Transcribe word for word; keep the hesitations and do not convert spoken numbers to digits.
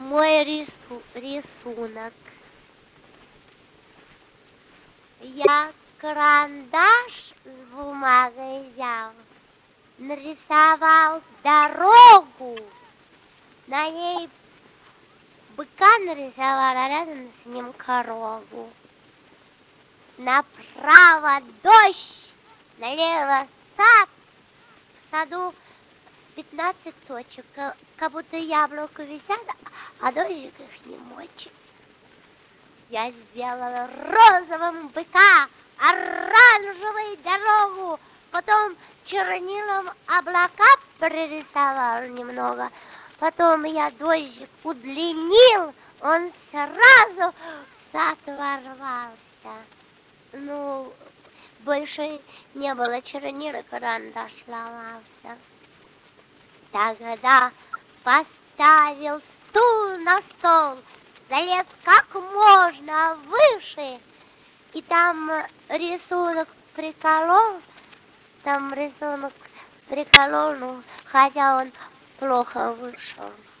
мой рису, рисунок. Я карандаш с бумагой взял, нарисовал дорогу, на ней быка нарисовал, а рядом с ним корову. Направо дождь, налево сад, в саду пятнадцать точек, как будто яблоко висят, а дождик их не мочит. Я сделала розовым быка, оранжевой дорогу, потом чернилом облака прорисовал немного, потом я дождик удлинил, он сразу в сад ворвался. Ну, больше не было чернил, карандаш сломался. Тогда поставил стул на стол, залез как можно выше, и там рисунок приколол, там рисунок приколол, ну, хотя он плохо вышел.